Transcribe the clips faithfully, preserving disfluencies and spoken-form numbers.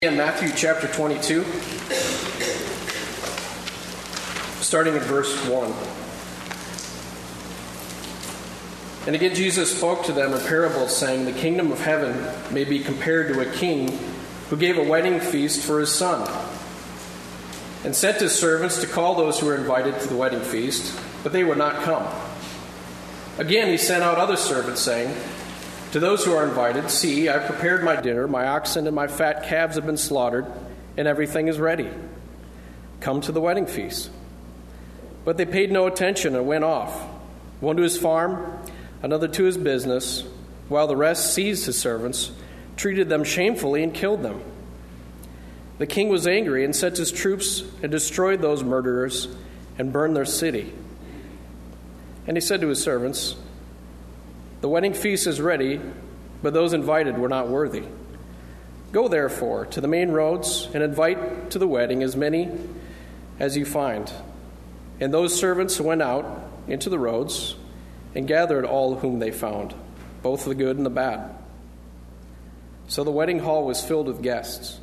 In Matthew chapter twenty-two, starting at verse one. And again Jesus spoke to them in parables, saying, "The kingdom of heaven may be compared to a king who gave a wedding feast for his son, and sent his servants to call those who were invited to the wedding feast, but they would not come. Again he sent out other servants, saying, to those who are invited, see, I prepared my dinner, my oxen and my fat calves have been slaughtered, and everything is ready. Come to the wedding feast." But they paid no attention and went off, one to his farm, another to his business, while the rest seized his servants, treated them shamefully, and killed them. The king was angry and sent his troops and destroyed those murderers and burned their city. And he said to his servants, "The wedding feast is ready, but those invited were not worthy. Go therefore to the main roads and invite to the wedding as many as you find." And those servants went out into the roads and gathered all whom they found, both the good and the bad. So the wedding hall was filled with guests.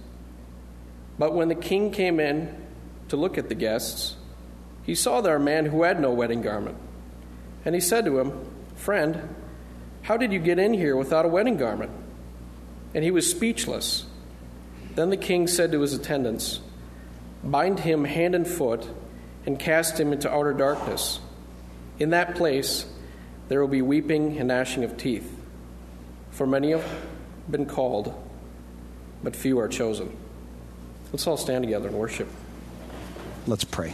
But when the king came in to look at the guests, he saw there a man who had no wedding garment. And he said to him, "Friend, how did you get in here without a wedding garment?" And he was speechless. Then the king said to his attendants, "Bind him hand and foot and cast him into outer darkness. In that place there will be weeping and gnashing of teeth. For many have been called, but few are chosen." Let's all stand together and worship. Let's pray.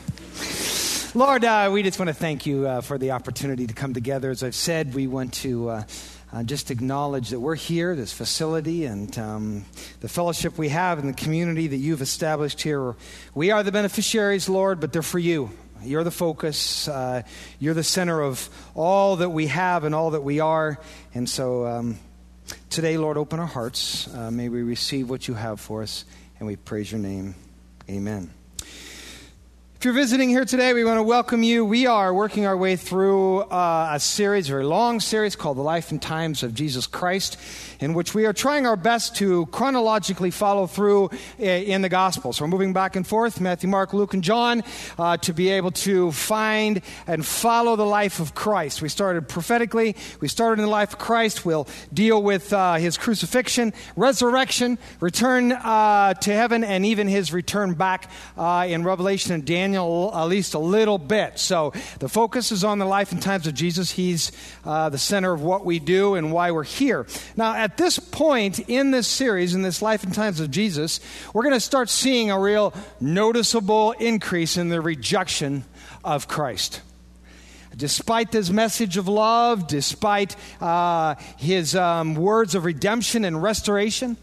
Lord, uh, we just want to thank you uh, for the opportunity to come together. As I've said, we want to uh, uh, just acknowledge that we're here, this facility, and um, the fellowship we have in the community that you've established here. We are the beneficiaries, Lord, but they're for you. You're the focus. Uh, you're the center of all that we have and all that we are. And so um, today, Lord, open our hearts. Uh, may we receive what you have for us, and we praise your name. Amen. If you're visiting here today, we want to welcome you. We are working our way through uh, a series, a very long series called The Life and Times of Jesus Christ, in which we are trying our best to chronologically follow through in the Gospels. So we're moving back and forth, Matthew, Mark, Luke, and John, uh, to be able to find and follow the life of Christ. We started prophetically. We started in the life of Christ. We'll deal with uh, his crucifixion, resurrection, return uh, to heaven, and even his return back uh, in Revelation and Daniel. At least a little bit. So the focus is on the life and times of Jesus. He's uh, the center of what we do and why we're here. Now, at this point in this series, in this life and times of Jesus, we're going to start seeing a real noticeable increase in the rejection of Christ. Despite this message of love, despite uh, his um, words of redemption and restoration,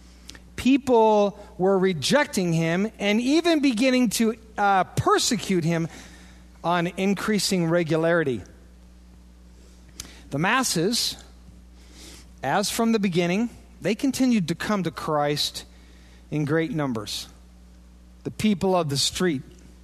people were rejecting him and even beginning to uh, persecute him on increasing regularity. The masses, as from the beginning, they continued to come to Christ in great numbers. The people of the street.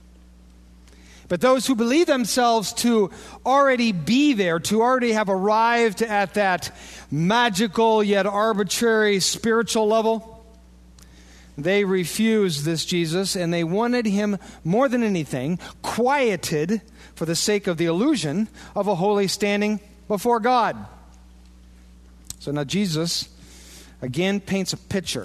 But those who believe themselves to already be there, to already have arrived at that magical yet arbitrary spiritual level, they refused this Jesus, and they wanted him more than anything quieted for the sake of the illusion of a holy standing before God. So now Jesus again paints a picture,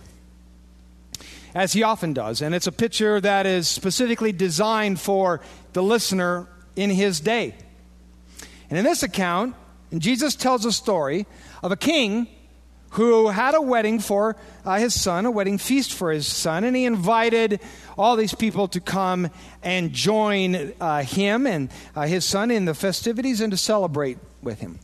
as he often does, and it's a picture that is specifically designed for the listener in his day. And in this account, Jesus tells a story of a king who had a wedding for uh, his son, a wedding feast for his son, and he invited all these people to come and join uh, him and uh, his son in the festivities and to celebrate with him.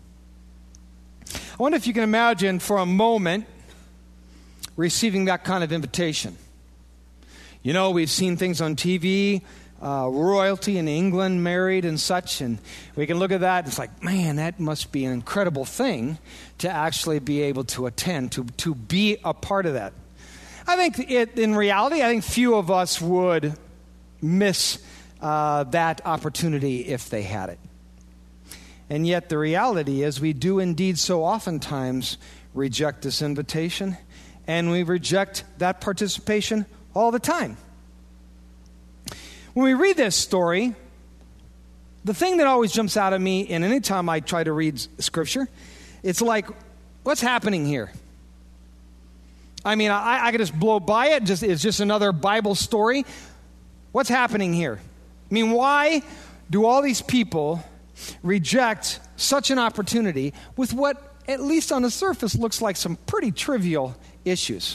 I wonder if you can imagine for a moment receiving that kind of invitation. You know, we've seen things on T V, Uh, royalty in England married and such, and we can look at that. It's like, man, that must be an incredible thing to actually be able to attend, to to be a part of that. I think it, in reality, I think few of us would miss uh, that opportunity if they had it. And yet the reality is we do indeed so oftentimes reject this invitation and we reject that participation all the time. When we read this story, the thing that always jumps out at me, and any time I try to read Scripture, it's like, what's happening here? I mean, I, I could just blow by it. Just it's just another Bible story. What's happening here? I mean, why do all these people reject such an opportunity with what, at least on the surface, looks like some pretty trivial issues?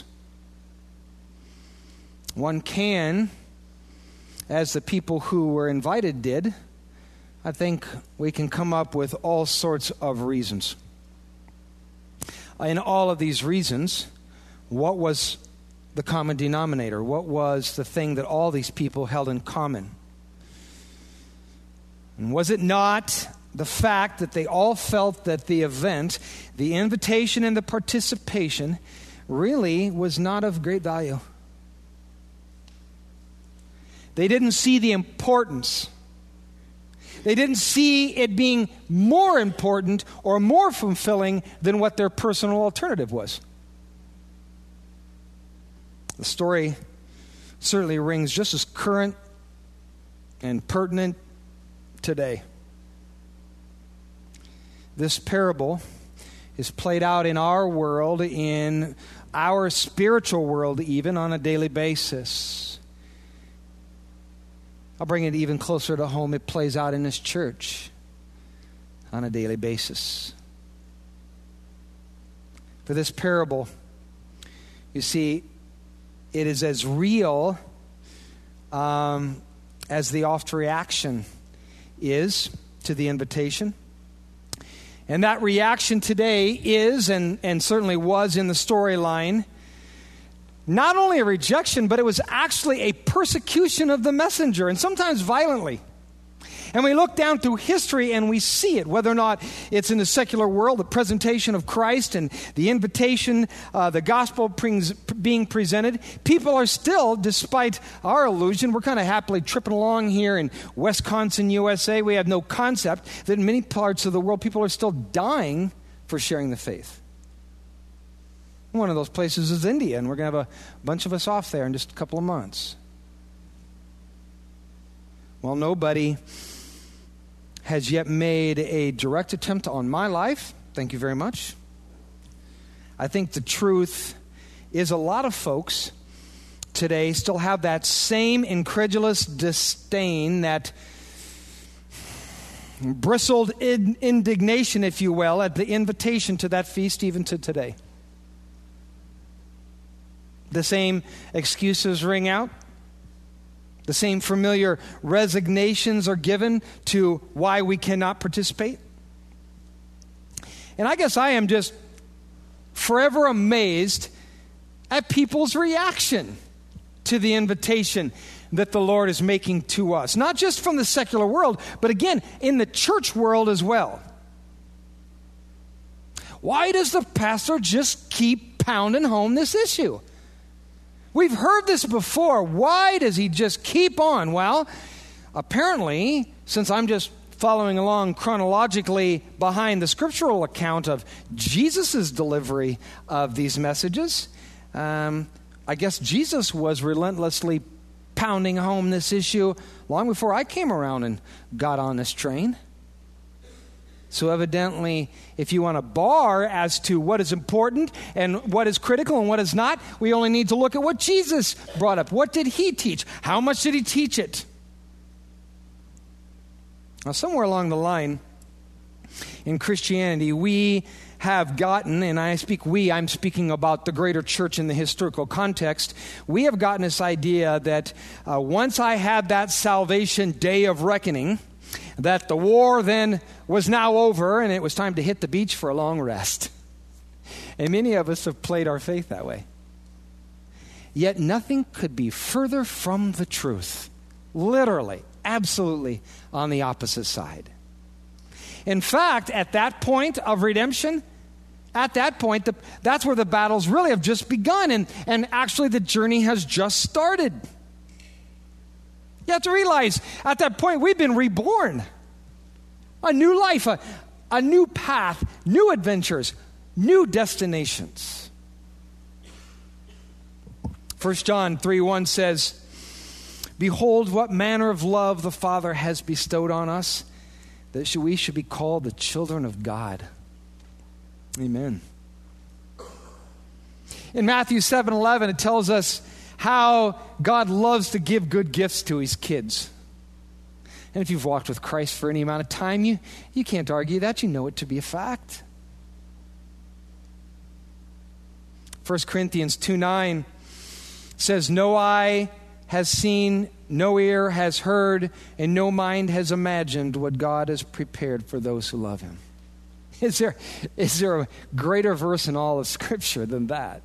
One can, as the people who were invited did, I think we can come up with all sorts of reasons. In all of these reasons, what was the common denominator? What was the thing that all these people held in common? And was it not the fact that they all felt that the event, the invitation and the participation, really was not of great value? They didn't see the importance. They didn't see it being more important or more fulfilling than what their personal alternative was. The story certainly rings just as current and pertinent today. This parable is played out in our world, in our spiritual world even, on a daily basis. I'll bring it even closer to home. It plays out in this church on a daily basis. For this parable, you see, it is as real um, as the oft reaction is to the invitation. And that reaction today is, and, and certainly was in the storyline, not only a rejection, but it was actually a persecution of the messenger, and sometimes violently. And we look down through history and we see it, whether or not it's in the secular world, the presentation of Christ and the invitation, uh, the gospel brings, being presented. People are still, despite our illusion, we're kind of happily tripping along here in Wisconsin, U S A. We have no concept that in many parts of the world, people are still dying for sharing the faith. One of those places is India, and we're going to have a bunch of us off there in just a couple of months. Well, nobody has yet made a direct attempt on my life. Thank you very much. I think the truth is a lot of folks today still have that same incredulous disdain, that bristled in indignation, if you will, at the invitation to that feast even to today. The same excuses ring out. The same familiar resignations are given to why we cannot participate. And I guess I am just forever amazed at people's reaction to the invitation that the Lord is making to us. Not just from the secular world, but again, in the church world as well. Why does the pastor just keep pounding home this issue? We've heard this before. Why does he just keep on? Well, apparently, since I'm just following along chronologically behind the scriptural account of Jesus' delivery of these messages, um, I guess Jesus was relentlessly pounding home this issue long before I came around and got on this train. So evidently, if you want a bar as to what is important and what is critical and what is not, we only need to look at what Jesus brought up. What did he teach? How much did he teach it? Now, somewhere along the line in Christianity, we have gotten, and I speak we, I'm speaking about the greater church in the historical context, we have gotten this idea that uh, once I had that salvation day of reckoning, that the war then was now over and it was time to hit the beach for a long rest. And many of us have played our faith that way. Yet nothing could be further from the truth. Literally, absolutely on the opposite side. In fact, at that point of redemption, at that point, the, that's where the battles really have just begun, and, and actually the journey has just started. You have to realize, at that point, we've been reborn. A new life, a, a new path, new adventures, new destinations. First John three one says, "Behold, what manner of love the Father has bestowed on us, that we should be called the children of God." Amen. In Matthew seven eleven, it tells us how God loves to give good gifts to his kids. And if you've walked with Christ for any amount of time, you, you can't argue that. You know it to be a fact. First Corinthians two nine says, "No eye has seen, no ear has heard, and no mind has imagined what God has prepared for those who love him." Is there, is there a greater verse in all of Scripture than that?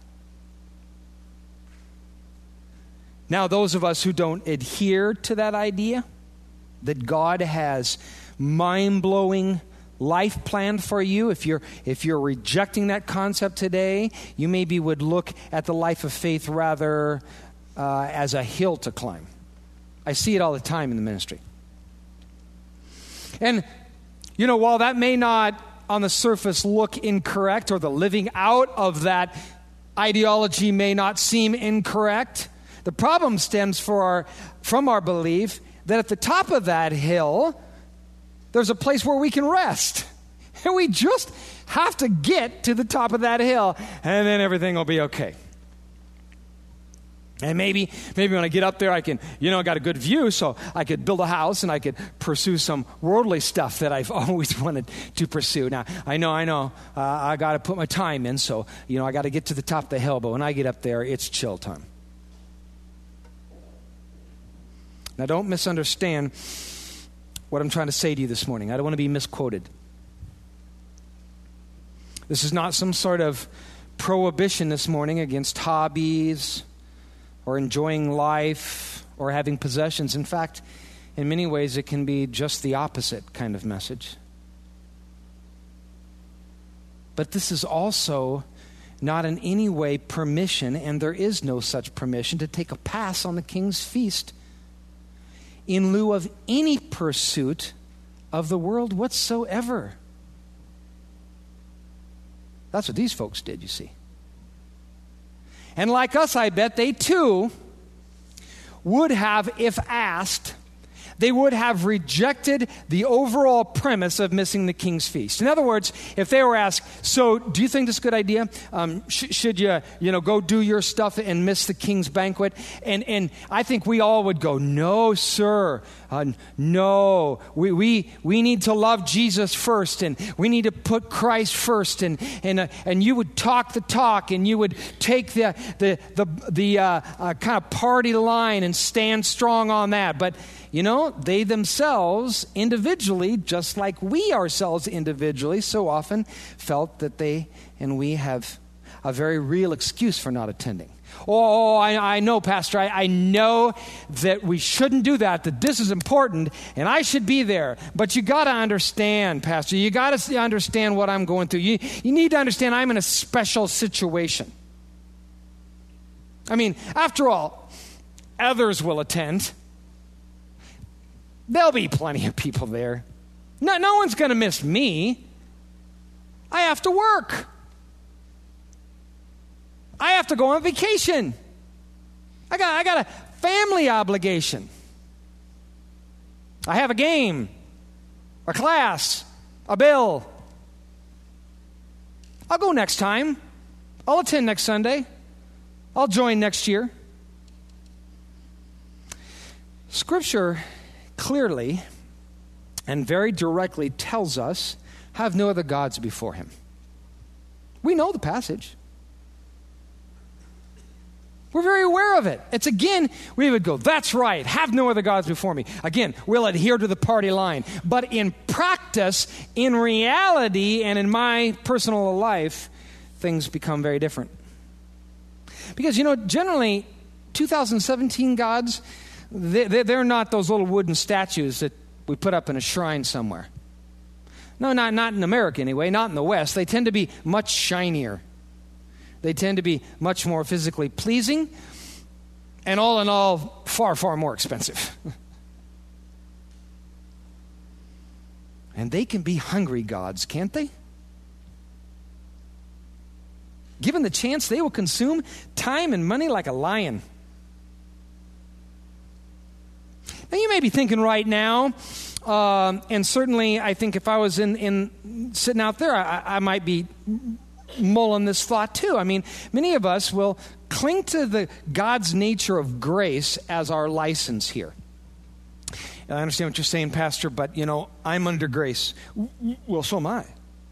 Now, those of us who don't adhere to that idea, that God has mind-blowing life planned for you, if you're if you're rejecting that concept today, you maybe would look at the life of faith rather uh, as a hill to climb. I see it all the time in the ministry. And, you know, while that may not on the surface look incorrect, or the living out of that ideology may not seem incorrect, the problem stems for our, from our belief that at the top of that hill, there's a place where we can rest. And we just have to get to the top of that hill, and then everything will be okay. And maybe, maybe when I get up there, I can, you know, I got a good view, so I could build a house and I could pursue some worldly stuff that I've always wanted to pursue. Now, I know, I know, uh, I got to put my time in, so, you know, I got to get to the top of the hill, but when I get up there, it's chill time. Now, don't misunderstand what I'm trying to say to you this morning. I don't want to be misquoted. This is not some sort of prohibition this morning against hobbies or enjoying life or having possessions. In fact, in many ways, it can be just the opposite kind of message. But this is also not in any way permission, and there is no such permission, to take a pass on the King's feast in lieu of any pursuit of the world whatsoever. That's what these folks did, you see. And like us, I bet they too would have, if asked, they would have rejected the overall premise of missing the King's feast. In other words, if they were asked, so do you think this is a good idea? Um, sh- should you, you know, go do your stuff and miss the King's banquet? And and I think we all would go, no, sir. Uh, no, we, we we need to love Jesus first, and we need to put Christ first, and and uh, and you would talk the talk, and you would take the the the the uh, uh, kind of party line and stand strong on that. But you know, they themselves individually, just like we ourselves individually, so often felt that they and we have a very real excuse for not attending. Oh, I, I know, Pastor, I, I know that we shouldn't do that, that this is important, and I should be there. But you got to understand, Pastor, you got to understand what I'm going through. You, you need to understand I'm in a special situation. I mean, after all, others will attend. There'll be plenty of people there. No, no one's going to miss me. I have to work. I have to go on vacation. I got, I got a family obligation. I have a game, a class, a bill. I'll go next time. I'll attend next Sunday. I'll join next year. Scripture clearly and very directly tells us, have no other gods before him. We know the passage. We're very aware of it. It's again, we would go, that's right, have no other gods before me. Again, we'll adhere to the party line. But in practice, in reality, and in my personal life, things become very different. Because, you know, generally, two thousand seventeen gods, they, they're not those little wooden statues that we put up in a shrine somewhere. No, not, not in America anyway, not in the West. They tend to be much shinier. They tend to be much more physically pleasing, and all in all, far, far more expensive. And they can be hungry gods, can't they? Given the chance, they will consume time and money like a lion. Now, you may be thinking right now, um, and certainly I think if I was in, in sitting out there, I, I might be mulling this thought too. I mean, many of us will cling to the God's nature of grace as our license here. And I understand what you're saying, Pastor, but, you know, I'm under grace. Well, so am I.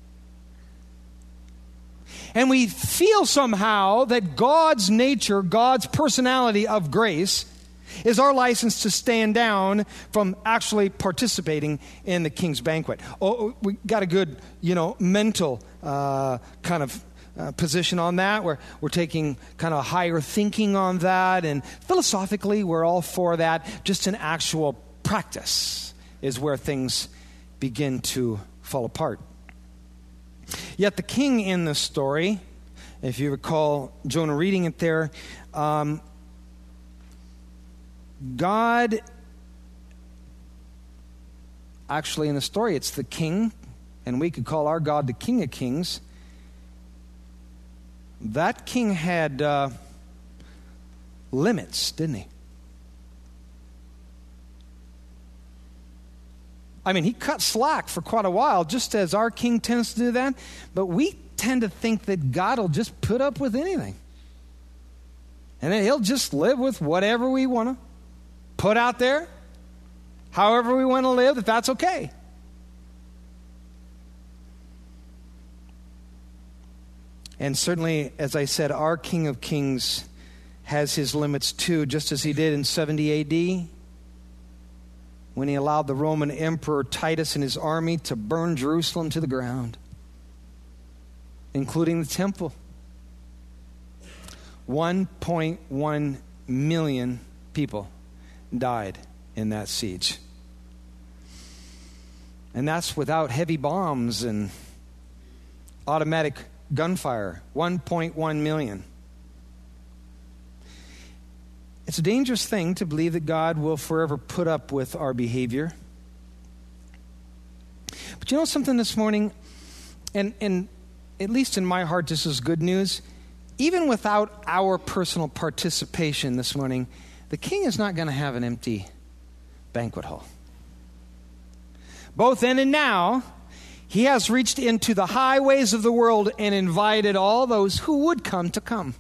And we feel somehow that God's nature, God's personality of grace is our license to stand down from actually participating in the King's banquet. Oh, we got a good, you know, mental uh, kind of uh, position on that. We're, we're taking kind of higher thinking on that. And philosophically, we're all for that. Just in actual practice is where things begin to fall apart. Yet the king in this story, if you recall Jonah reading it there, um, God, actually in the story, it's the king, and we could call our God the King of Kings. That king had uh, limits, didn't he? I mean, he cut slack for quite a while, just as our king tends to do that. But we tend to think that God will just put up with anything. And then he'll just live with whatever we want to put out there, however we want to live, that that's okay. And certainly, as I said, our King of Kings has his limits too, just as he did in seventy A D when he allowed the Roman Emperor Titus and his army to burn Jerusalem to the ground, including the temple. one point one million people died in that siege. And that's without heavy bombs and automatic gunfire. one point one million. It's a dangerous thing to believe that God will forever put up with our behavior. But you know something this morning, and, and at least in my heart this is good news, even without our personal participation this morning, the king is not going to have an empty banquet hall. Both then and now, he has reached into the highways of the world and invited all those who would come to come.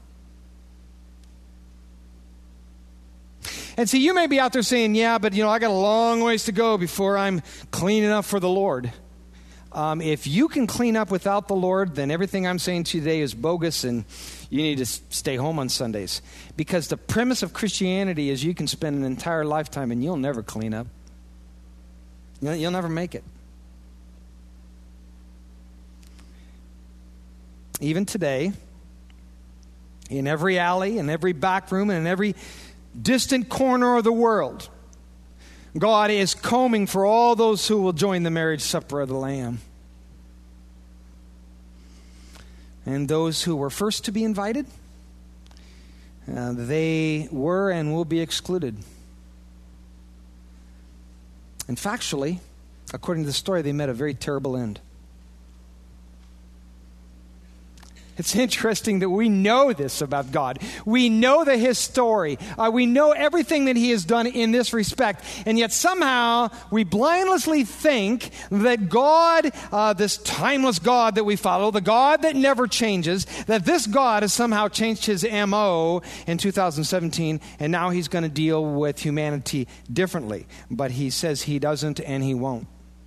And so you may be out there saying, yeah, but you know, I got a long ways to go before I'm clean enough for the Lord. Um, if you can clean up without the Lord, then everything I'm saying to you today is bogus and you need to stay home on Sundays. Because the premise of Christianity is you can spend an entire lifetime and you'll never clean up. You'll, you'll never make it. Even today, in every alley, in every back room, and in every distant corner of the world, God is combing for all those who will join the marriage supper of the Lamb. And those who were first to be invited, uh, they were and will be excluded. And factually, according to the story, they met a very terrible end. It's interesting that we know this about God. We know the His story. Uh, we know everything that He has done in this respect. And yet somehow we blindlessly think that God, uh, this timeless God that we follow, the God that never changes, that this God has somehow changed His M O in two thousand seventeen, and now He's going to deal with humanity differently. But He says He doesn't and He won't.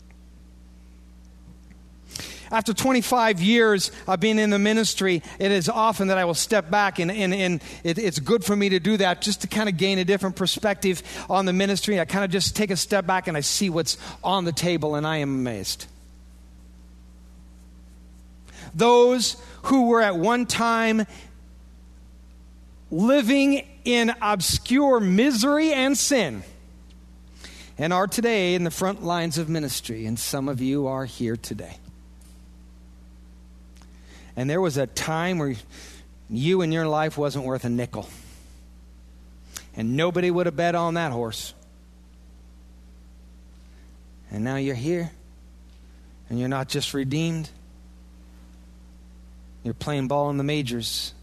After twenty-five years of being in the ministry, it is often that I will step back, and, and, and it, it's good for me to do that just to kind of gain a different perspective on the ministry. I kind of just take a step back and I see what's on the table, and I am amazed. Those who were at one time living in obscure misery and sin and are today in the front lines of ministry, and some of you are here today. And there was a time where you and your life wasn't worth a nickel. And nobody would have bet on that horse. And now you're here. And you're not just redeemed. You're playing ball in the majors.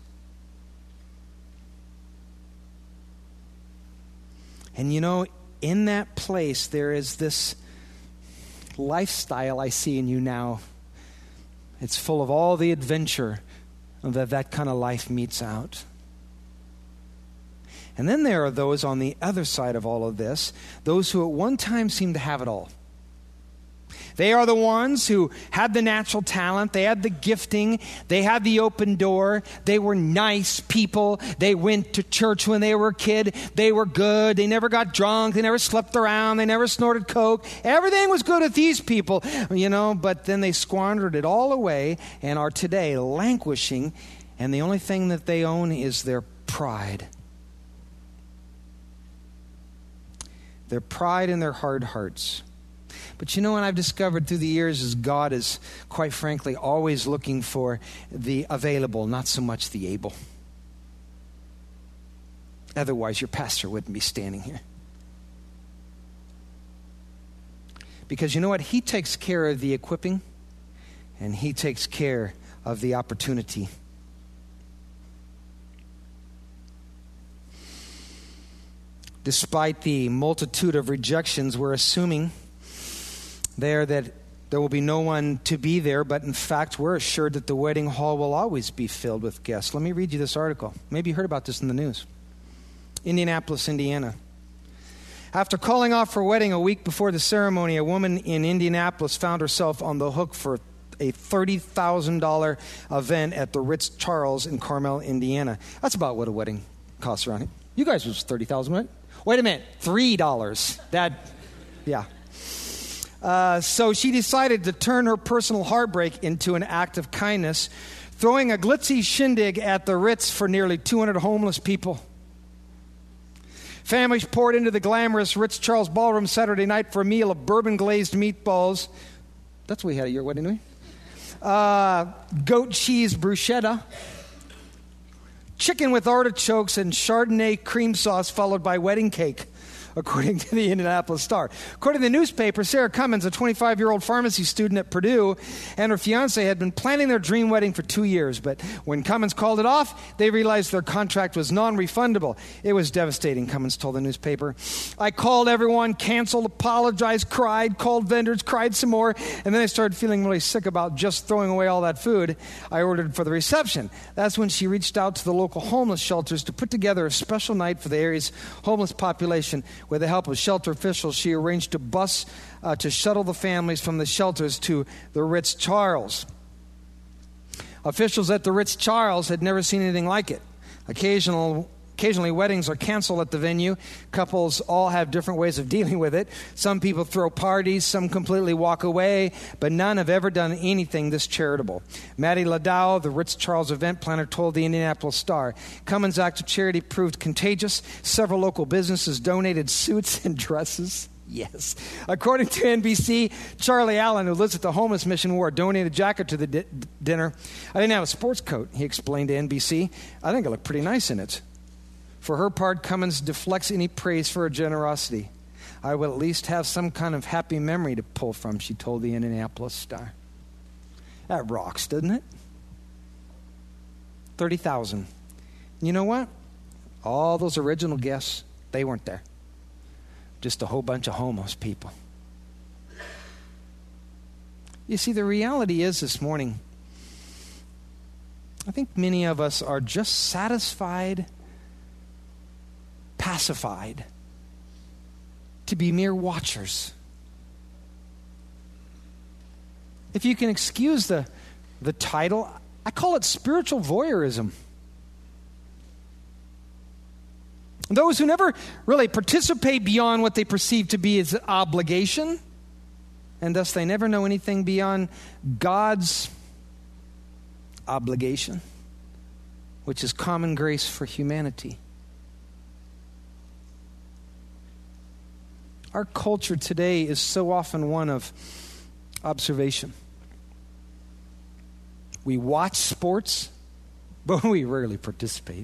And you know, in that place, there is this lifestyle I see in you now. It's full of all the adventure that that kind of life meets out. And then there are those on the other side of all of this, those who at one time seemed to have it all. They are the ones who had the natural talent, they had the gifting, they had the open door, they were nice people, they went to church when they were a kid, they were good, they never got drunk, they never slept around, they never snorted coke. Everything was good with these people, you know, but then they squandered it all away and are today languishing, and the only thing that they own is their pride. Their pride and their hard hearts. But you know what I've discovered through the years is God is, quite frankly, always looking for the available, not so much the able. Otherwise, your pastor wouldn't be standing here. Because you know what? He takes care of the equipping, and he takes care of the opportunity. Despite the multitude of rejections, we're assuming there that there will be no one to be there, but in fact, we're assured that the wedding hall will always be filled with guests. Let me read you this article. Maybe you heard about this in the news. Indianapolis, Indiana. After calling off her wedding a week before the ceremony, a woman in Indianapolis found herself on the hook for a thirty thousand dollars event at the Ritz-Charles in Carmel, Indiana. That's about what a wedding costs around here. You guys was thirty thousand dollars, right? Wait a minute, three dollars. That, yeah. Uh, so she decided to turn her personal heartbreak into an act of kindness, throwing a glitzy shindig at the Ritz for nearly two hundred homeless people. Families poured into the glamorous Ritz-Charles Ballroom Saturday night for a meal of bourbon-glazed meatballs. That's what we had at your wedding, didn't we? Uh, goat cheese bruschetta, chicken with artichokes, and Chardonnay cream sauce, followed by wedding cake, according to the Indianapolis Star. According to the newspaper, Sarah Cummins, a twenty-five-year-old pharmacy student at Purdue, and her fiancé had been planning their dream wedding for two years. But when Cummins called it off, they realized their contract was non-refundable. It was devastating, Cummins told the newspaper. I called everyone, canceled, apologized, cried, called vendors, cried some more, and then I started feeling really sick about just throwing away all that food I ordered for the reception. That's when she reached out to the local homeless shelters to put together a special night for the area's homeless population. With the help of shelter officials, she arranged a bus uh, to shuttle the families from the shelters to the Ritz-Charles. Officials at the Ritz-Charles had never seen anything like it. Occasional, occasionally, weddings are canceled at the venue. Couples all have different ways of dealing with it. Some people throw parties, some completely walk away, but none have ever done anything this charitable. Maddie Ladow, the Ritz-Charles event planner, told the Indianapolis Star, Cummins' act of charity proved contagious. Several local businesses donated suits and dresses. Yes. According to N B C, Charlie Allen, who lives at the homeless mission, wore a donated jacket to the di- dinner. I didn't have a sports coat, he explained to N B C. I think I look pretty nice in it. For her part, Cummins deflects any praise for her generosity. I will at least have some kind of happy memory to pull from, she told the Indianapolis Star. That rocks, doesn't it? thirty thousand. You know what? All those original guests, they weren't there. Just a whole bunch of homeless people. You see, the reality is this morning, I think many of us are just satisfied, pacified, to be mere watchers. If you can excuse the, the title, I call it spiritual voyeurism. Those who never really participate beyond what they perceive to be as an obligation, and thus they never know anything beyond God's obligation, which is common grace for humanity. Our culture today is so often one of observation. We watch sports, but we rarely participate.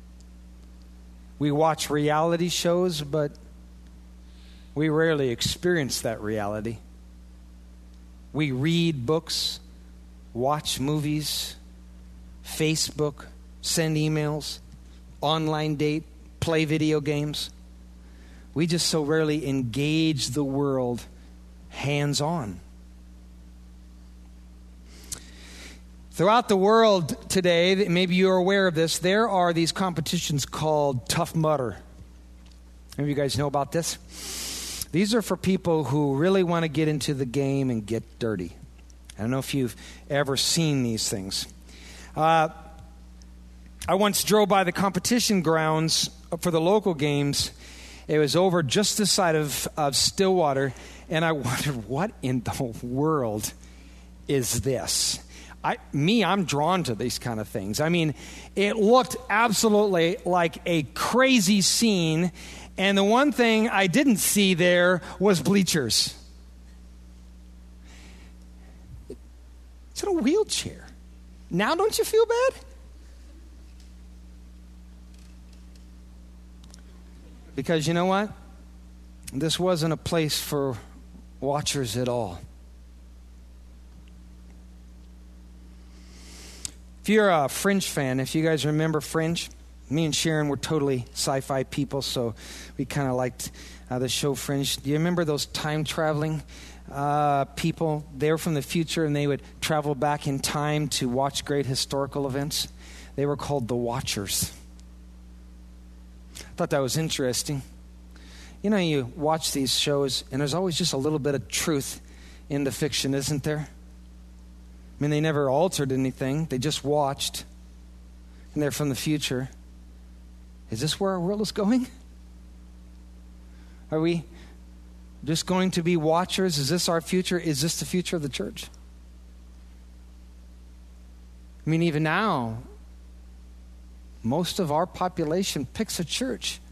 We watch reality shows, but we rarely experience that reality. We read books, watch movies, Facebook, send emails, online date, play video games. We just so rarely engage the world hands-on. Throughout the world today, maybe you're aware of this, there are these competitions called Tough Mudder. Any of you guys know about this? These are for people who really want to get into the game and get dirty. I don't know if you've ever seen these things. Uh, I once drove by the competition grounds for the local games. It was over just this side of, of Stillwater, and I wondered, what in the world is this? I, me, I'm drawn to these kind of things. I mean, it looked absolutely like a crazy scene, and the one thing I didn't see there was bleachers. It's in a wheelchair. Now don't you feel bad? Because you know what? This wasn't a place for watchers at all. If you're a Fringe fan, if you guys remember Fringe, me and Sharon were totally sci-fi people, so we kind of liked uh, the show Fringe. Do you remember those time-traveling uh, people? They were from the future, and they would travel back in time to watch great historical events. They were called the Watchers. I thought that was interesting. You know, you watch these shows, and there's always just a little bit of truth in the fiction, isn't there? I mean, they never altered anything. They just watched. And they're from the future. Is this where our world is going? Are we just going to be watchers? Is this our future? Is this the future of the church? I mean, even now, most of our population picks a church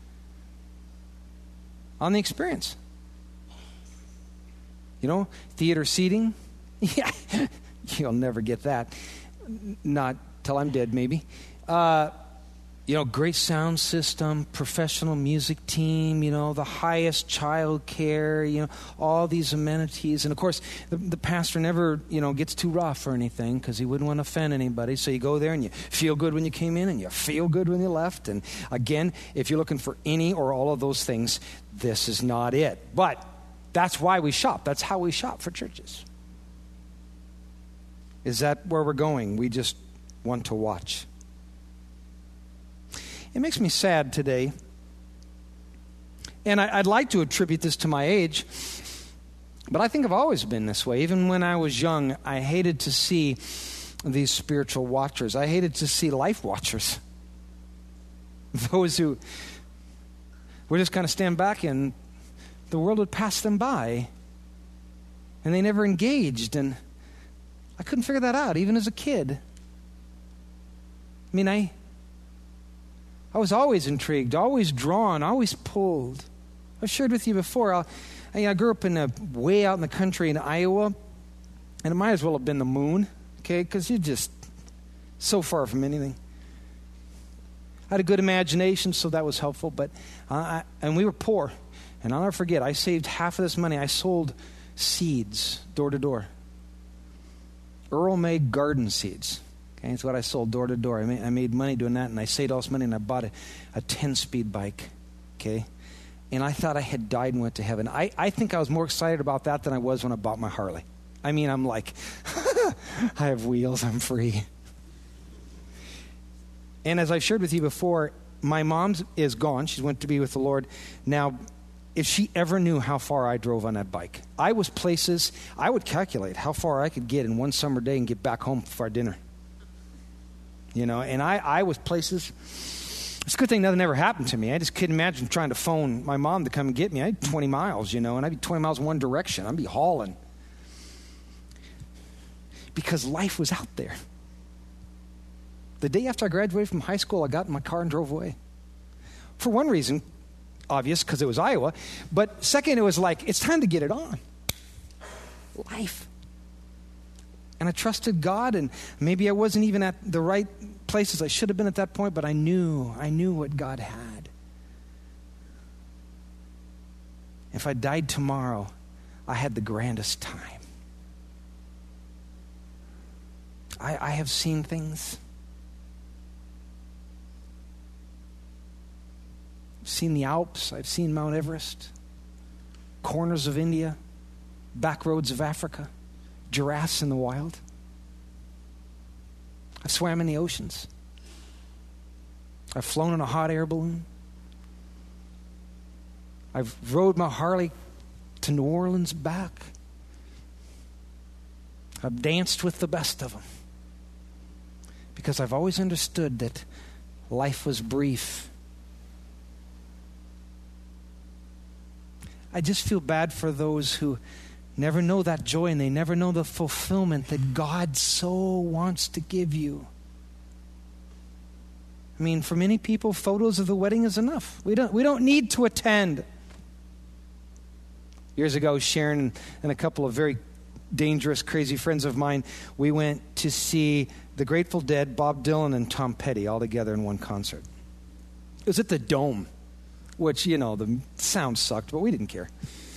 on the experience. You know, theater seating. Yeah. You'll never get that. Not till I'm dead, maybe. Uh, you know, great sound system, professional music team, you know, the highest child care, you know, all these amenities. And, of course, the, the pastor never, you know, gets too rough or anything because he wouldn't want to offend anybody. So you go there and you feel good when you came in and you feel good when you left. And, again, if you're looking for any or all of those things, this is not it. But that's why we shop. That's how we shop for churches. Is that where we're going? We just want to watch. It makes me sad today. And I, I'd like to attribute this to my age. But I think I've always been this way. Even when I was young, I hated to see these spiritual watchers. I hated to see life watchers. Those who would just kind of stand back and the world would pass them by. And they never engaged. And I couldn't figure that out, even as a kid. I mean, I I was always intrigued, always drawn, always pulled. I've shared with you before, I, I grew up in a, way out in the country in Iowa, and it might as well have been the moon, okay, because you're just so far from anything. I had a good imagination, so that was helpful, but uh, I, and we were poor. And I'll never forget, I saved half of this money. I sold seeds door to door. Earl May garden seeds. Okay, that's what I sold door to door. I made, I made money doing that, and I saved all this money, and I bought a, a ten-speed bike. Okay, and I thought I had died and went to heaven. I, I think I was more excited about that than I was when I bought my Harley. I mean, I'm like, I have wheels, I'm free. And as I've shared with you before, my mom is gone. She went to be with the Lord. Now, if she ever knew how far I drove on that bike, I was places, I would calculate how far I could get in one summer day and get back home for our dinner. You know, and I, I was places, it's a good thing nothing ever happened to me. I just couldn't imagine trying to phone my mom to come and get me. I had twenty miles, you know, and I'd be twenty miles in one direction. I'd be hauling. Because life was out there. The day after I graduated from high school, I got in my car and drove away. For one reason, obvious, because it was Iowa. But second, it was like, it's time to get it on. Life. And I trusted God, and maybe I wasn't even at the right places I should have been at that point, but I knew, I knew what God had. If I died tomorrow, I had the grandest time. I, I have seen things. I've seen the Alps. I've seen Mount Everest. Corners of India. Back roads of Africa. Giraffes in the wild. I've swam in the oceans. I've flown in a hot air balloon. I've rode my Harley to New Orleans back. I've danced with the best of them. Because I've always understood that life was brief. I just feel bad for those who never know that joy and they never know the fulfillment that God so wants to give you. I mean, for many people, photos of the wedding is enough. We don't, we don't need to attend. Years ago, Sharon and a couple of very dangerous, crazy friends of mine, we went to see the Grateful Dead, Bob Dylan, and Tom Petty all together in one concert. It was at the Dome, which, you know, the sound sucked, but we didn't care.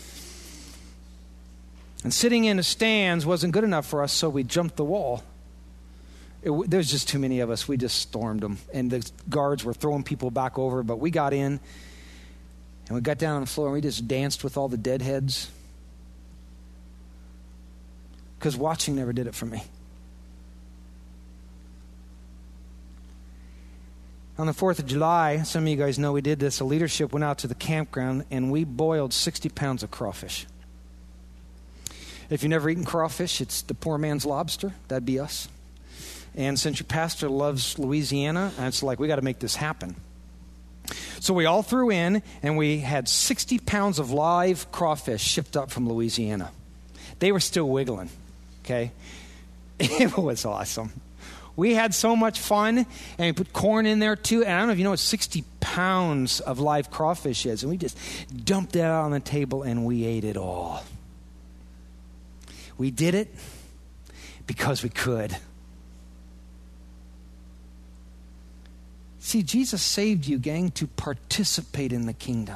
And sitting in the stands wasn't good enough for us, so we jumped the wall. It, there was just too many of us. We just stormed them. And the guards were throwing people back over, but we got in, and we got down on the floor, and we just danced with all the deadheads. Because watching never did it for me. On the fourth of July, some of you guys know we did this. A leadership went out to the campground, and we boiled sixty pounds of crawfish. If you've never eaten crawfish, it's the poor man's lobster. That'd be us. And since your pastor loves Louisiana, it's like, we got to make this happen. So we all threw in, and we had sixty pounds of live crawfish shipped up from Louisiana. They were still wiggling, okay? It was awesome. We had so much fun, and we put corn in there too. And I don't know if you know what sixty pounds of live crawfish is. And we just dumped that out on the table, and we ate it all. We did it because we could. See, Jesus saved you, gang, to participate in the kingdom.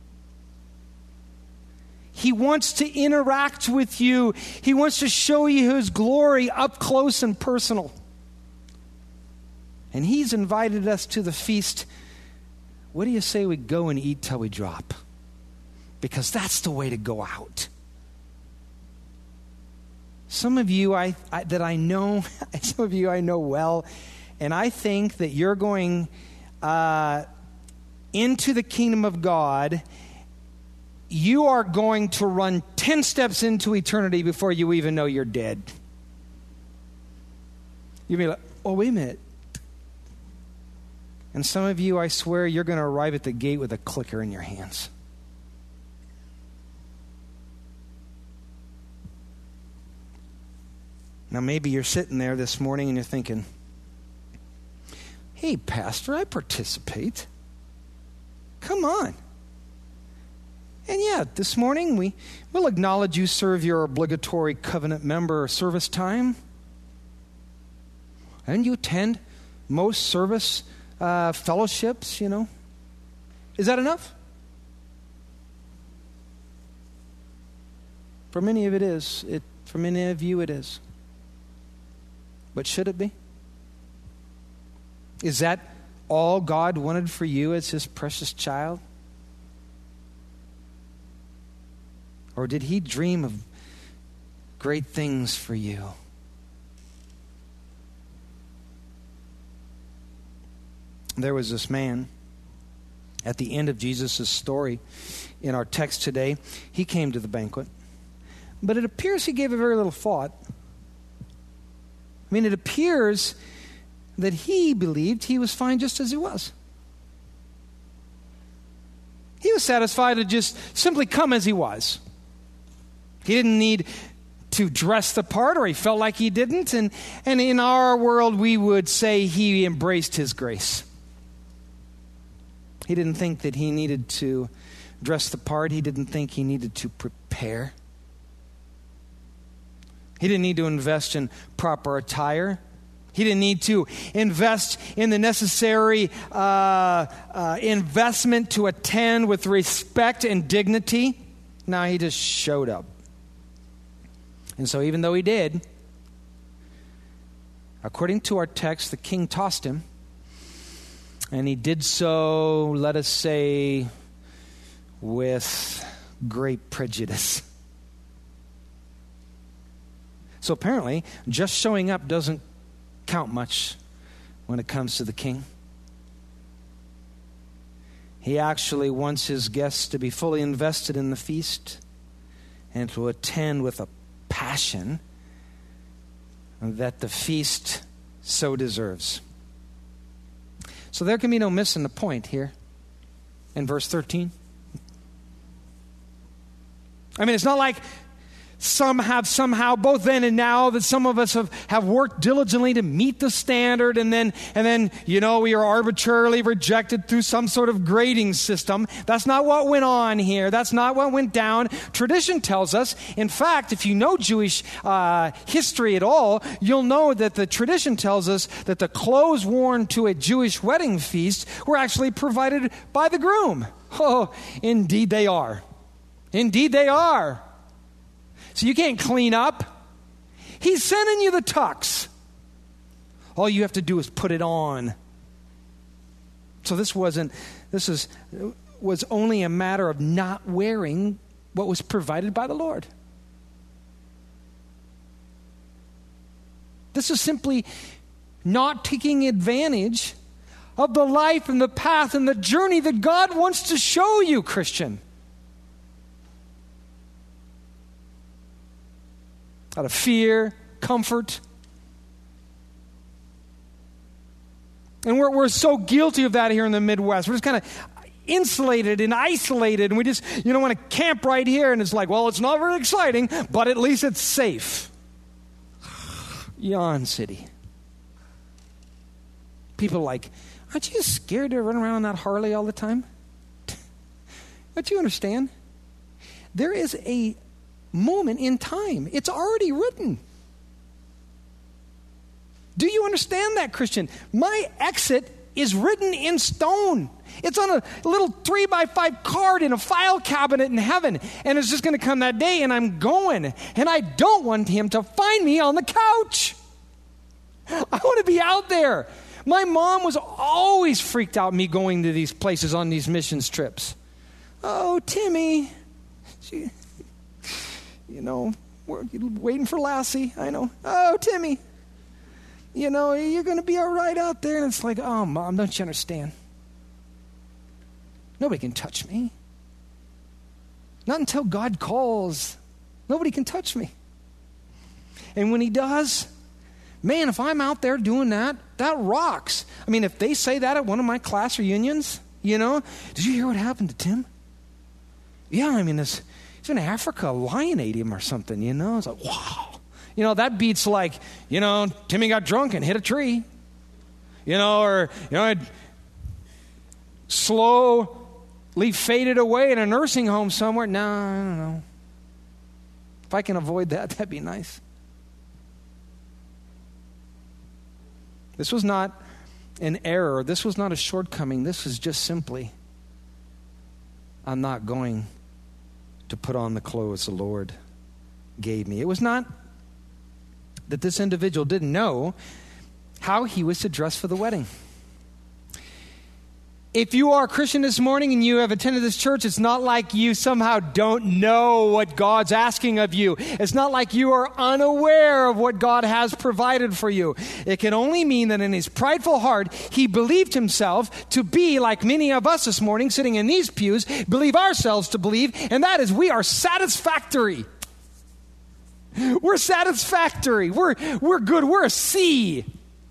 He wants to interact with you. He wants to show you his glory up close and personal. And he's invited us to the feast. What do you say we go and eat till we drop? Because that's the way to go out. Some of you I, I that I know, some of you I know well, and I think that you're going uh, into the kingdom of God. You are going to run ten steps into eternity before you even know you're dead. You'll be like, oh, wait a minute. And some of you, I swear, you're going to arrive at the gate with a clicker in your hands. Now, maybe you're sitting there this morning and you're thinking, hey, Pastor, I participate. Come on. And yeah, this morning we will acknowledge you serve your obligatory covenant member service time. And you attend most service uh, fellowships, you know. Is that enough? For many of it is. It, for many of you it is. But should it be? Is that all God wanted for you as his precious child? Or did he dream of great things for you? There was this man at the end of Jesus' story in our text today. He came to the banquet, but it appears he gave a very little thought. I mean, it appears that he believed he was fine just as he was. He was satisfied to just simply come as he was. He didn't need to dress the part, or he felt like he didn't. And, and in our world, we would say he embraced his grace. He didn't think that he needed to dress the part. He didn't think he needed to prepare. He didn't need to invest in proper attire. He didn't need to invest in the necessary uh, uh, investment to attend with respect and dignity. No, he just showed up. And so even though he did, according to our text, the king tossed him. And he did so, let us say, with great prejudice. So apparently, just showing up doesn't count much when it comes to the king. He actually wants his guests to be fully invested in the feast and to attend with a passion that the feast so deserves. So there can be no missing the point here in verse thirteen. I mean, it's not like some have somehow, both then and now, that some of us have, have worked diligently to meet the standard, and then, and then, you know, we are arbitrarily rejected through some sort of grading system. That's not what went on here. That's not what went down. Tradition tells us, in fact, if you know Jewish uh, history at all, you'll know that the tradition tells us that the clothes worn to a Jewish wedding feast were actually provided by the groom. Oh, indeed they are. Indeed they are. So you can't clean up. He's sending you the tux. All you have to do is put it on. So this wasn't, this is, was only a matter of not wearing what was provided by the Lord. This is simply not taking advantage of the life and the path and the journey that God wants to show you, Christian. Out of fear, comfort. And we're, we're so guilty of that here in the Midwest. We're just kind of insulated and isolated, and we just, you know, want to camp right here, and it's like, well, it's not very exciting, but at least it's safe. Yawn City. People are like, aren't you scared to run around on that Harley all the time? Don't you understand? There is a moment in time. It's already written. Do you understand that, Christian? My exit is written in stone. It's on a little three by five card in a file cabinet in heaven. And it's just going to come that day, and I'm going. And I don't want him to find me on the couch. I want to be out there. My mom was always freaked out me going to these places on these missions trips. Oh, Timmy. She... You know, we're waiting for Lassie. I know. Oh, Timmy. You know, you're going to be all right out there. And it's like, oh, Mom, don't you understand? Nobody can touch me. Not until God calls. Nobody can touch me. And when he does, man, if I'm out there doing that, that rocks. I mean, if they say that at one of my class reunions, you know, did you hear what happened to Tim? Yeah, I mean, this... in Africa, a lion ate him or something, you know? It's like, wow. You know, that beats like, you know, Timmy got drunk and hit a tree. You know, or, you know, slowly faded away in a nursing home somewhere. No, I don't know. If I can avoid that, that'd be nice. This was not an error. This was not a shortcoming. This was just simply, I'm not going to put on the clothes the Lord gave me. It was not that this individual didn't know how he was to dress for the wedding. If you are a Christian this morning and you have attended this church, it's not like you somehow don't know what God's asking of you. It's not like you are unaware of what God has provided for you. It can only mean that in his prideful heart, he believed himself to be like many of us this morning sitting in these pews, believe ourselves to believe, and that is we are satisfactory. We're satisfactory. We're, we're good. We're a C.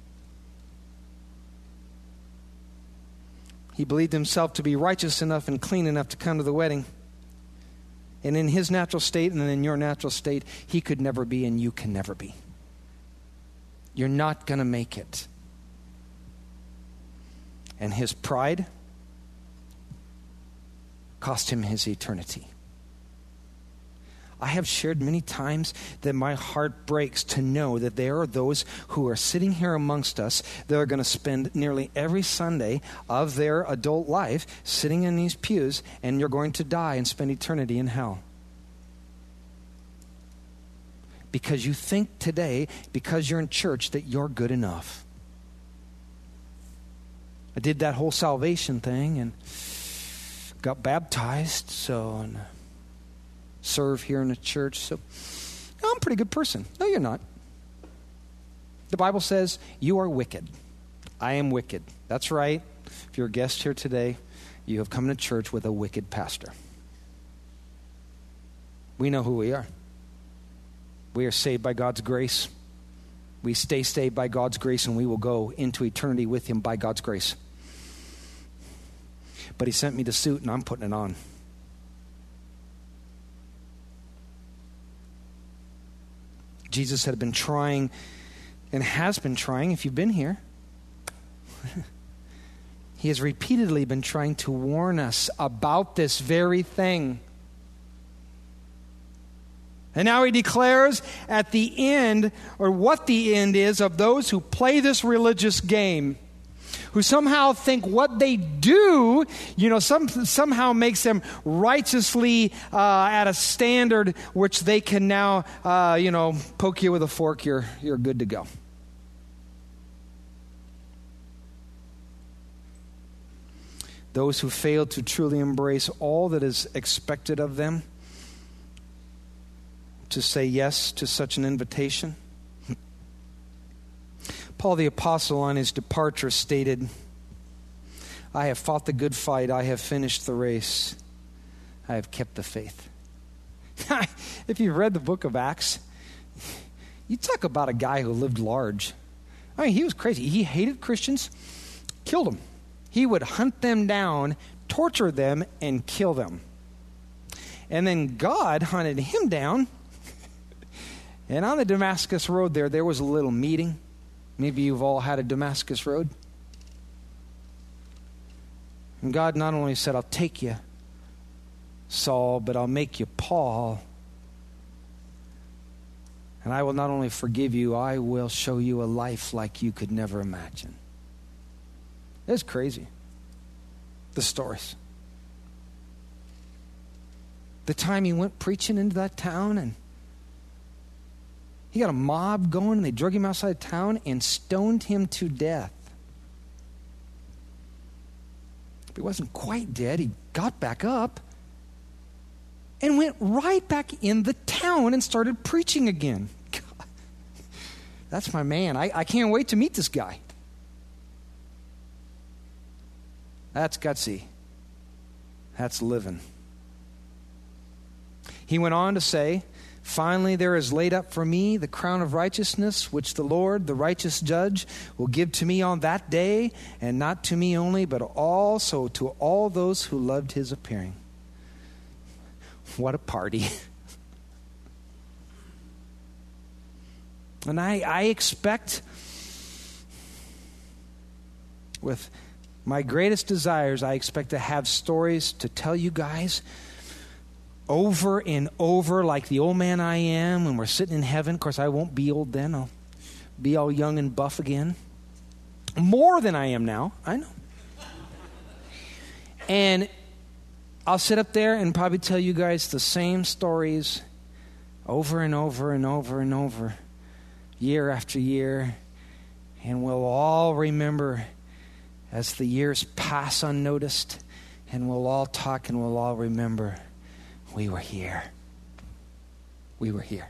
He believed himself to be righteous enough and clean enough to come to the wedding. And in his natural state and in your natural state, he could never be and you can never be. You're not going to make it. And his pride cost him his eternity. I have shared many times that my heart breaks to know that there are those who are sitting here amongst us that are going to spend nearly every Sunday of their adult life sitting in these pews, and you're going to die and spend eternity in hell. Because you think today, because you're in church, that you're good enough. I did that whole salvation thing and got baptized, so and serve here in the church. So I'm a pretty good person. No, you're not. The Bible says you are wicked. I am wicked. That's right. If you're a guest here today, you have come to church with a wicked pastor. We know who we are. We are saved by God's grace. We stay saved by God's grace, and we will go into eternity with him by God's grace. But he sent me the suit, and I'm putting it on. Jesus had been trying, and has been trying, if you've been here, he has repeatedly been trying to warn us about this very thing. And now he declares at the end, or what the end is, of those who play this religious game, who somehow think what they do, you know, some, somehow makes them righteously uh, at a standard which they can now, uh, you know, poke you with a fork, you're, you're good to go. Those who fail to truly embrace all that is expected of them, to say yes to such an invitation. Paul the Apostle on his departure stated, I have fought the good fight, I have finished the race, I have kept the faith. If you've read the book of Acts, you talk about a guy who lived large. I mean, he was crazy. He hated Christians, killed them. He would hunt them down, torture them, and kill them. And then God hunted him down. And on the Damascus Road there, there was a little meeting. Maybe you've all had a Damascus Road. And God not only said, I'll take you, Saul, but I'll make you Paul. And I will not only forgive you, I will show you a life like you could never imagine. It's crazy, the stories. The time he went preaching into that town, and he got a mob going, and they drug him outside town and stoned him to death. But he wasn't quite dead. He got back up and went right back in the town and started preaching again. God, that's my man. I, I can't wait to meet this guy. That's gutsy. That's living. He went on to say, finally, there is laid up for me the crown of righteousness, which the Lord, the righteous judge, will give to me on that day, and not to me only, but also to all those who loved his appearing. What a party. And I, I expect, with my greatest desires, I expect to have stories to tell you guys over and over, like the old man I am when we're sitting in heaven. Of course, I won't be old then. I'll be all young and buff again. More than I am now, I know. And I'll sit up there and probably tell you guys the same stories over and over and over and over, year after year. And we'll all remember as the years pass unnoticed, and we'll all talk and we'll all remember, we were here. We were here.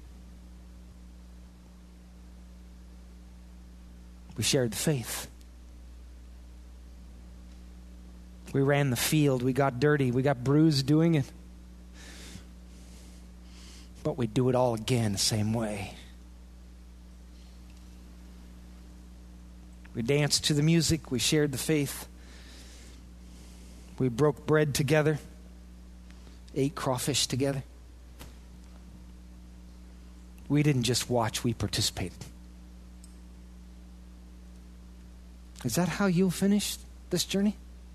We shared the faith. We ran the field. We got dirty. We got bruised doing it. But we do it all again the same way. We danced to the music. We shared the faith. We broke bread together. Ate crawfish together. We didn't just watch, we participated. Is that how you'll finish this journey?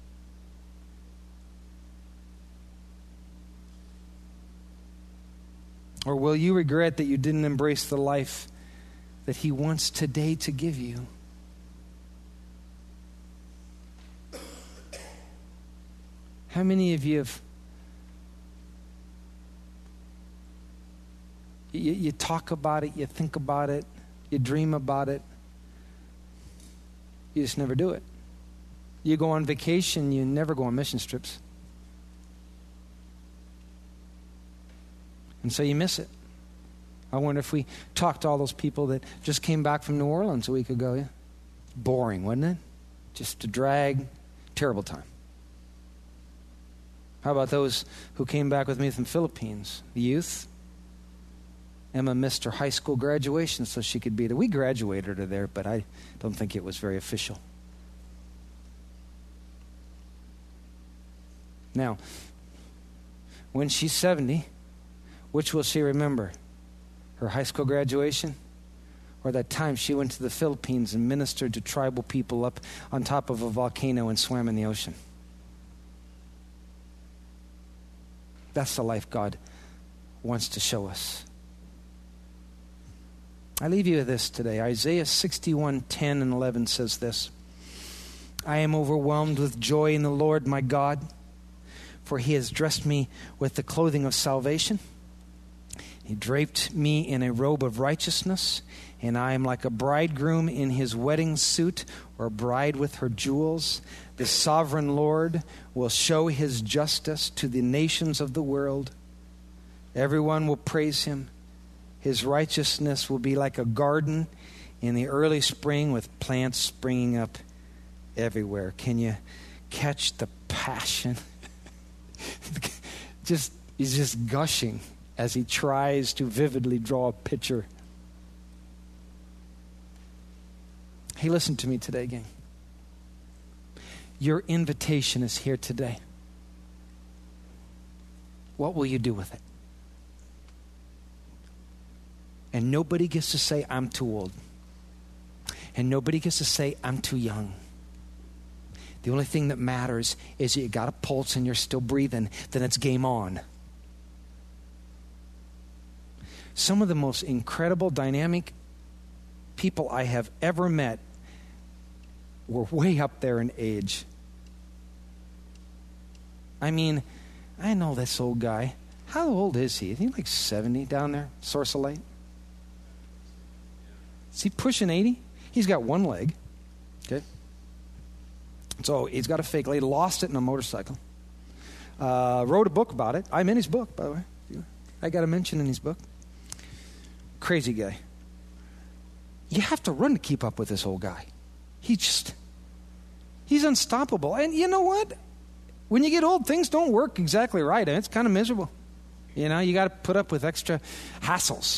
Or will you regret that you didn't embrace the life that he wants today to give you? How many of you have you, you talk about it, you think about it, you dream about it, you just never do it? You go on vacation, you never go on mission trips. And so you miss it. I wonder if we talked to all those people that just came back from New Orleans a week ago. Yeah? Boring, wasn't it? Just a drag, terrible time. How about those who came back with me from the Philippines? The youth? Emma missed her high school graduation so she could be there. We graduated her there, but I don't think it was very official. Now, when she's seventy, which will she remember? Her high school graduation? Or that time she went to the Philippines and ministered to tribal people up on top of a volcano and swam in the ocean? That's the life God wants to show us. I leave you with this today. Isaiah sixty-one, ten and eleven says this. I am overwhelmed with joy in the Lord my God, for he has dressed me with the clothing of salvation. He draped me in a robe of righteousness, and I am like a bridegroom in his wedding suit, or a bride with her jewels. The sovereign Lord will show his justice to the nations of the world. Everyone will praise him. His righteousness will be like a garden in the early spring with plants springing up everywhere. Can you catch the passion? just He's just gushing as he tries to vividly draw a picture. Hey, listen to me today, gang. Your invitation is here today. What will you do with it? And nobody gets to say, I'm too old. And nobody gets to say, I'm too young. The only thing that matters is that you got a pulse and you're still breathing, then it's game on. Some of the most incredible, dynamic people I have ever met were way up there in age. I mean, I know this old guy. How old is he? Is he like seventy down there, Source of Light? Is he pushing eighty? He's got one leg. Okay. So he's got a fake leg. Lost it in a motorcycle. Uh, wrote a book about it. I'm in his book, by the way. I got a mention in his book. Crazy guy. You have to run to keep up with this old guy. He just, he's unstoppable. And you know what? When you get old, things don't work exactly right. And it's kind of miserable. You know, you got to put up with extra hassles.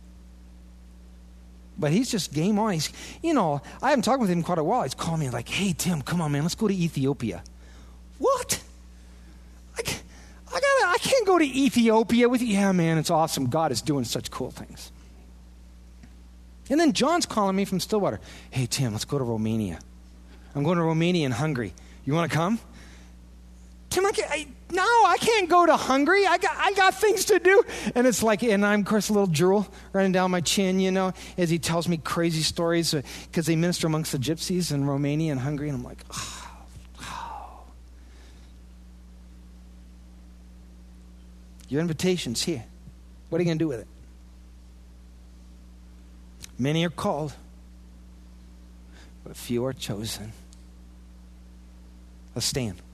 But he's just game on. He's, you know, I haven't talked with him in quite a while. He's calling me like, hey, Tim, come on, man. Let's go to Ethiopia. What? I, I, gotta, I can't go to Ethiopia with you. Yeah, man, it's awesome. God is doing such cool things. And then John's calling me from Stillwater. Hey, Tim, let's go to Romania. I'm going to Romania and Hungary. You want to come? Tim, I can't, I, no, I can't go to Hungary. I got, I got things to do. And it's like, and I'm, of course, a little drool running down my chin, you know, as he tells me crazy stories because they minister amongst the gypsies in Romania and Hungary. And I'm like, oh, oh. Your invitation's here. What are you going to do with it? Many are called, but few are chosen. Let's stand.